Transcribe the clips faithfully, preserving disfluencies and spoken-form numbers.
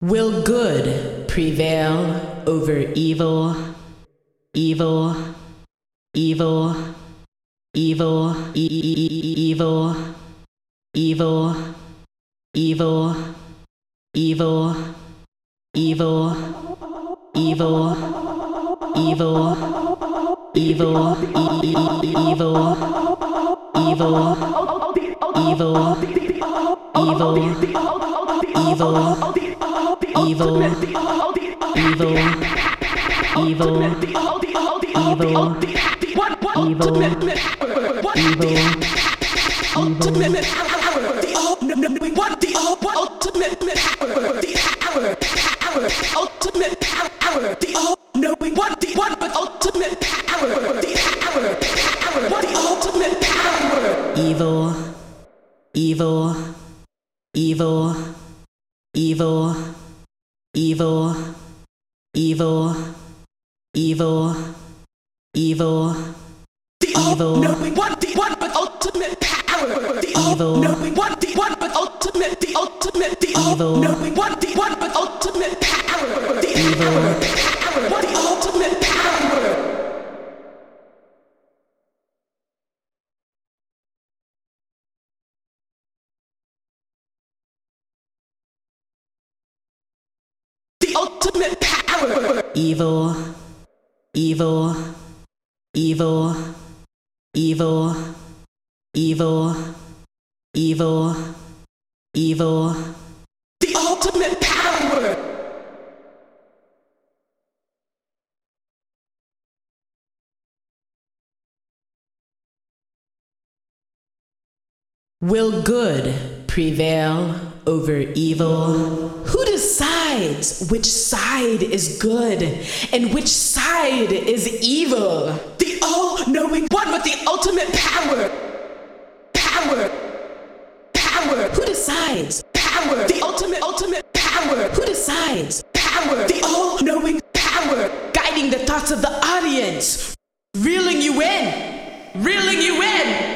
Will good prevail over evil? Evil, evil, evil, e- e- e- evil, evil, evil, evil, evil, evil, evil, evil, e- e- e- evil, evil, evil, evil, evil, evil, evil, evil, evil, evil, evil, ultimate power, the ultimate, we want the ultimate power, the power, power, ultimate power, the ul- no, we want the one, but ultimate power, the power, power, what the ultimate power? Evil, evil, evil, evil, evil, evil, evil, evil, the evil, no, we want the one, but ultimate power, the evil, no, we want the one, but ultimate, the ultimate, the evil, no, we want the one, but ultimate power, the evil, power, what the ultimate power? The ultimate power. evil, evil, evil, evil, evil, evil, evil, The ultimate power. will good prevail over evil? Who decides which side is good and which side is evil? The all-knowing one with the ultimate power. Power. Power. Who decides? Power. The ultimate, ultimate power. Who decides? Power. The all-knowing power. Guiding the thoughts of the audience, reeling you in, reeling you in.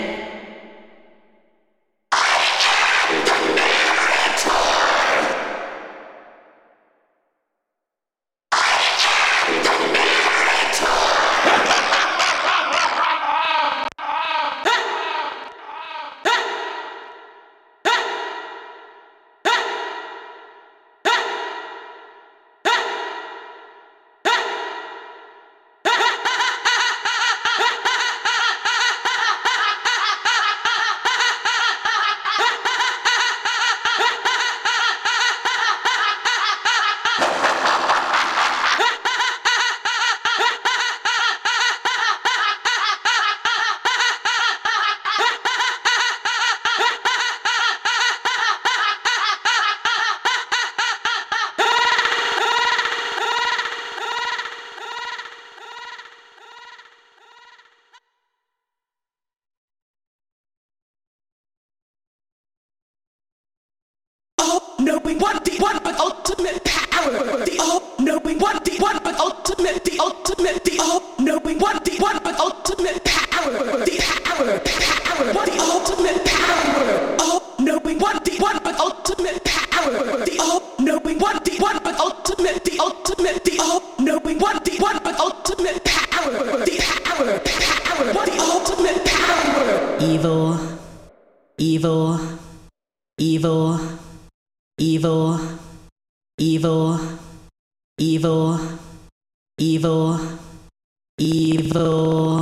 All-knowing one, the one with ultimate power. The all-knowing one, the one with ultimate, the ultimate, the all-knowing one, the one with ultimate power. The power, power, what the ultimate power. All-knowing one, the one with ultimate power. The all-knowing one, the one with ultimate, the ultimate, the all-knowing one, the one with ultimate power. The power, power, what the ultimate power. Evil, evil, evil, evil, evil, evil, evil, evil.